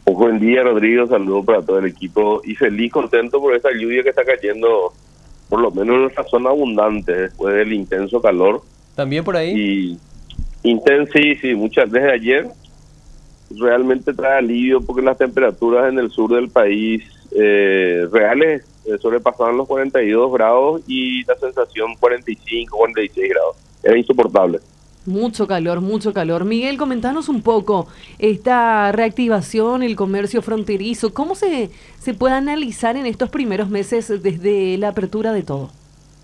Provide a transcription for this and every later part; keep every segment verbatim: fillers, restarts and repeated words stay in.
Pues buen día, Rodrigo, saludos para todo el equipo y feliz, contento por esta lluvia que está cayendo, por lo menos en nuestra zona abundante, después del intenso calor. ¿También por ahí? Y intenso, sí, sí, muchas desde ayer realmente trae alivio porque las temperaturas en el sur del país eh, reales eh, sobrepasaban los cuarenta y dos grados y la sensación cuarenta y cinco, cuarenta y seis grados. Era insoportable. Mucho calor, mucho calor. Miguel, comentanos un poco esta reactivación, el comercio fronterizo, ¿cómo se, se puede analizar en estos primeros meses desde la apertura de todo?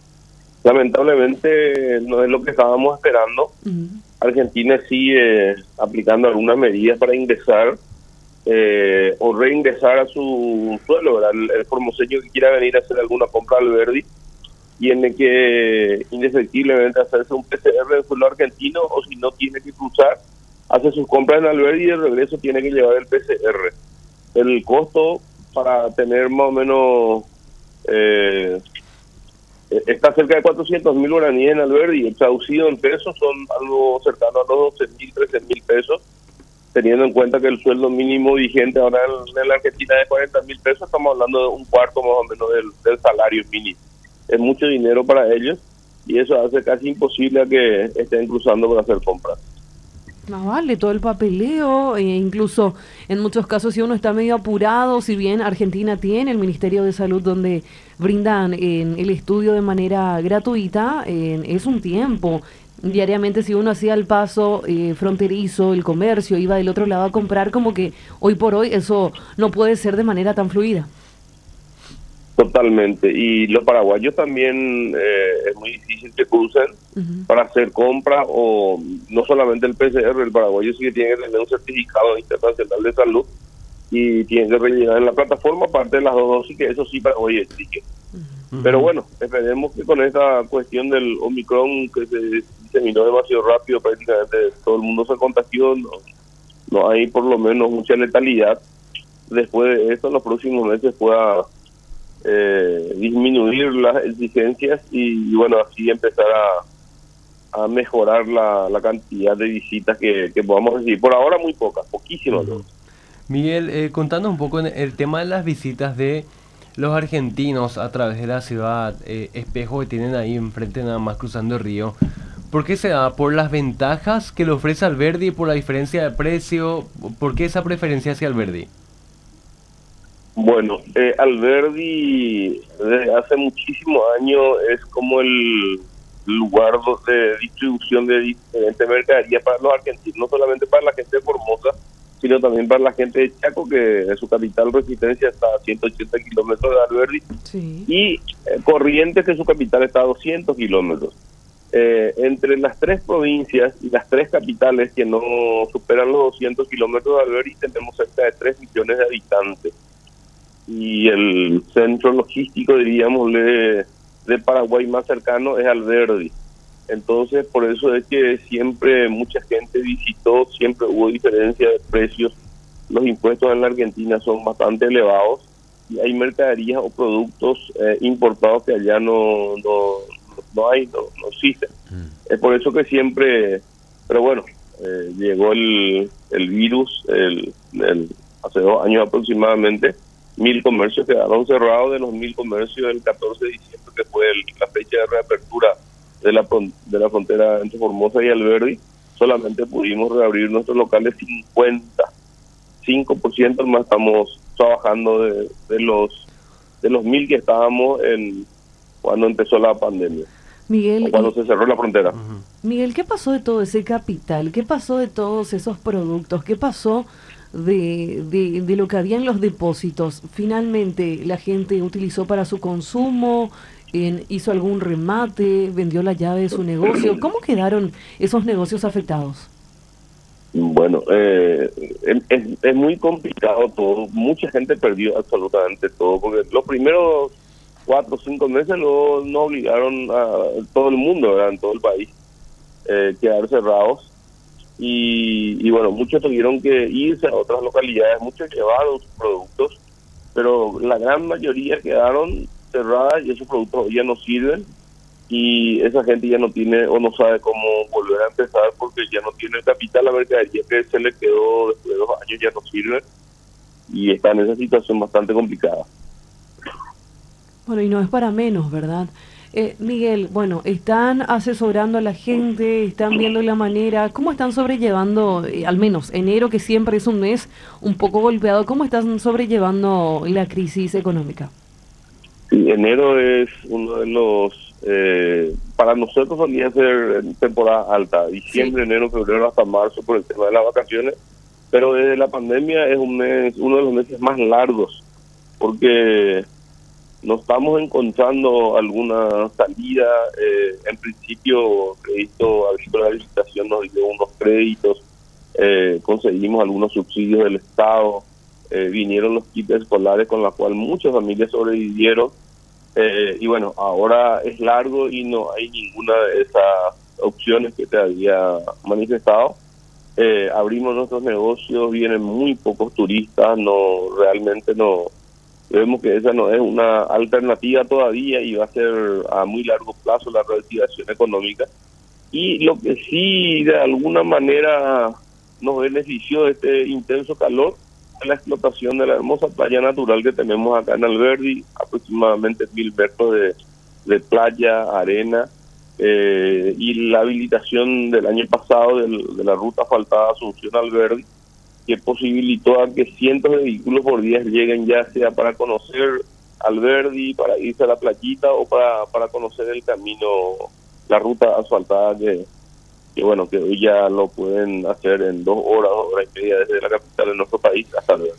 Lamentablemente no es lo que estábamos esperando. Uh-huh. Argentina sigue aplicando algunas medidas para ingresar eh, o reingresar a su suelo, ¿verdad? El, el formoseño que quiera venir a hacer alguna compra al Verdi tiene que indefectiblemente hacerse un P C R en suelo argentino, o si no tiene que cruzar, hace sus compras en Alberdi y de regreso tiene que llevar el P C R. El costo para tener más o menos eh, está cerca de cuatrocientos mil guaraníes en Alberdi, y traducido en pesos son algo cercano a los doce mil, trece mil pesos, teniendo en cuenta que el sueldo mínimo vigente ahora en, en la Argentina es cuarenta mil pesos, estamos hablando de un cuarto más o menos del, del salario mínimo. Es mucho dinero para ellos y eso hace casi imposible a que estén cruzando para hacer compras. No vale, todo el papeleo, e incluso en muchos casos si uno está medio apurado, si bien Argentina tiene el Ministerio de Salud donde brindan eh, el estudio de manera gratuita, eh, es un tiempo. Diariamente si uno hacía el paso eh, fronterizo, el comercio, iba del otro lado a comprar, como que hoy por hoy eso no puede ser de manera tan fluida. Tetalmente, y los paraguayos también eh, es muy difícil que crucen uh-huh. para hacer compras, o no solamente el P C R, el paraguayo sí que tiene que tener un certificado internacional de salud y tiene que rellenar en la plataforma parte de las dos dosis, que eso sí Paraguay exige. Uh-huh. Pero bueno, esperemos que con esta cuestión del Omicron que se diseminó demasiado rápido, prácticamente todo el mundo se contagió, no, no hay por lo menos mucha letalidad. Después de esto, en los próximos meses pueda Eh, disminuir las exigencias y, y bueno, así empezar a, a mejorar la, la cantidad de visitas que, que podamos recibir. Por ahora muy pocas, poquísimas. Uh-huh. Miguel, eh, contando un poco en el tema de las visitas de los argentinos a través de la ciudad, eh, espejo que tienen ahí enfrente nada más cruzando el río. ¿Por qué se da? ¿Por las ventajas que le ofrece Alberdi, por la diferencia de precio? ¿Por qué esa preferencia hacia Alberdi? Bueno, eh, Alberdi desde hace muchísimos años es como el lugar de distribución de diferentes mercaderías para los argentinos, no solamente para la gente de Formosa, sino también para la gente de Chaco, que en su capital Resistencia está a ciento ochenta kilómetros de Alberdi, sí. y eh, Corrientes, que su capital está a doscientos kilómetros. Eh, entre las tres provincias y las tres capitales que no superan los doscientos kilómetros de Alberdi, tenemos cerca de tres millones de habitantes. Y el centro logístico, diríamos, de, de Paraguay más cercano es Alberdi. Entonces, por eso es que siempre mucha gente visitó, siempre hubo diferencia de precios. Los impuestos en la Argentina son bastante elevados y hay mercaderías o productos eh, importados que allá no no, no hay, no, no existen. Mm. Es por eso que siempre, pero bueno, eh, llegó el, el virus el, el, hace dos años aproximadamente. Mil comercios quedaron cerrados. De los mil comercios, el catorce de diciembre, que fue el, la fecha de reapertura de la de la frontera entre Formosa y Alberdi, solamente pudimos reabrir nuestros locales cincuenta. cinco por ciento más estamos trabajando de, de los de los mil que estábamos en cuando empezó la pandemia. Miguel, o cuando y... se cerró la frontera. Uh-huh. Miguel, ¿qué pasó de todo ese capital? ¿Qué pasó de todos esos productos? ¿Qué pasó de, de, de lo que había en los depósitos? ¿Finalmente la gente utilizó para su consumo? En, ¿Hizo algún remate? ¿Vendió la llave de su negocio? ¿Cómo quedaron esos negocios afectados? Bueno, eh, es, es muy complicado todo. Mucha gente perdió absolutamente todo, porque los primeros cuatro o cinco meses no, no obligaron a todo el mundo, ¿verdad? En todo el país, eh, quedar cerrados. Y, y bueno, muchos tuvieron que irse a otras localidades, muchos llevaron sus productos, pero la gran mayoría quedaron cerradas y esos productos ya no sirven, y esa gente ya no tiene o no sabe cómo volver a empezar porque ya no tiene el capital. La mercadería que se le quedó después de dos años ya no sirve, y está en esa situación bastante complicada. Bueno, y no es para menos, ¿verdad? Eh, Miguel, bueno, están asesorando a la gente, están viendo la manera, ¿cómo están sobrellevando, eh, al menos enero, que siempre es un mes un poco golpeado, cómo están sobrellevando la crisis económica? Sí, enero es uno de los, eh, para nosotros solía ser temporada alta, diciembre, sí. enero, febrero hasta marzo por el tema de las vacaciones, pero desde la pandemia es un mes, uno de los meses más largos, porque nos estamos encontrando alguna salida. Eh, en principio, Crédito Agrícola de Habilitación nos dio unos créditos, eh, conseguimos algunos subsidios del Estado, eh, vinieron los kits escolares con los cuales muchas familias sobrevivieron, eh, y bueno, ahora es largo y no hay ninguna de esas opciones que te había manifestado. Eh, abrimos nuestros negocios, vienen muy pocos turistas, no realmente no... Vemos que esa no es una alternativa todavía y va a ser a muy largo plazo la reactivación económica. Y lo que sí de alguna manera nos benefició de este intenso calor es la explotación de la hermosa playa natural que tenemos acá en Alberdi, aproximadamente mil metros de, de playa, arena, eh, y la habilitación del año pasado del, de la ruta asfaltada Asunción-Alberdi, que posibilitó a que cientos de vehículos por día lleguen, ya sea para conocer Alberdi, para irse a la playita o para, para conocer el camino, la ruta asfaltada que, que bueno, que hoy ya lo pueden hacer en dos horas, dos horas y media desde la capital de nuestro país hasta Alberdi.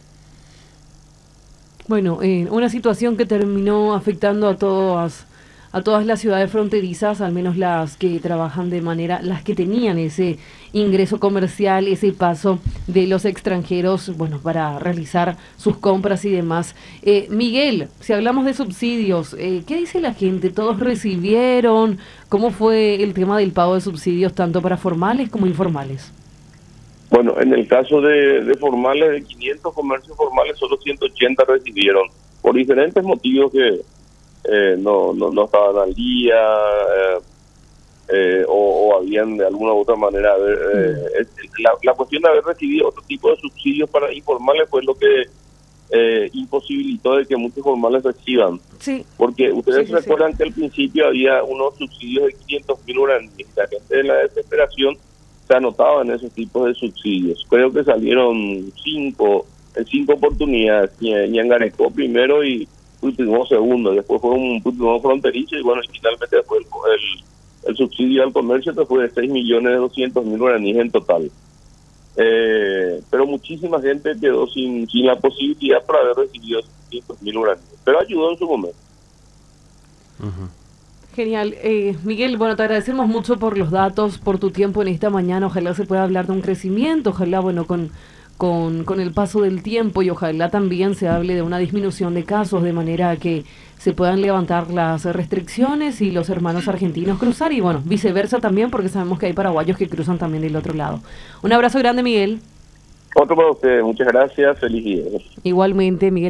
Bueno, eh, una situación que terminó afectando a todas a todas las ciudades fronterizas, al menos las que trabajan de manera, las que tenían ese ingreso comercial, ese paso de los extranjeros, bueno, para realizar sus compras y demás. Eh, Miguel, si hablamos de subsidios, eh, ¿qué dice la gente? ¿Todos recibieron? ¿Cómo fue el tema del pago de subsidios, tanto para formales como informales? Bueno, en el caso de, de formales, de quinientos comercios formales, solo ciento ochenta recibieron, por diferentes motivos que Eh, no, no no estaban al día, eh, eh, o, o habían de alguna u otra manera eh, eh, la, la cuestión de haber recibido otro tipo de subsidios para informales fue lo que eh, imposibilitó de que muchos formales reciban, sí. porque ustedes sí, sí, recuerdan sí. que al principio había unos subsidios de quinientos mil guaraníes, la gente de la desesperación se anotaba en esos tipos de subsidios. Creo que salieron cinco en cinco oportunidades, Ñangarecó primero y último segundo, después fue un último fronterizo y bueno, y finalmente después el, el, el subsidio al comercio que fue de seis millones doscientos mil guaraníes en total. Eh, pero muchísima gente quedó sin, sin la posibilidad para haber recibido quinientos mil guaraníes, pero ayudó en su momento. Uh-huh. Genial. Eh, Miguel, bueno, te agradecemos mucho por los datos, por tu tiempo en esta mañana. Ojalá se pueda hablar de un crecimiento, ojalá, bueno, con... Con, con el paso del tiempo y ojalá también se hable de una disminución de casos de manera que se puedan levantar las restricciones y los hermanos argentinos cruzar y bueno, viceversa también porque sabemos que hay paraguayos que cruzan también del otro lado. Un abrazo grande, Miguel. Otro para ustedes, muchas gracias, feliz día. Igualmente, Miguel.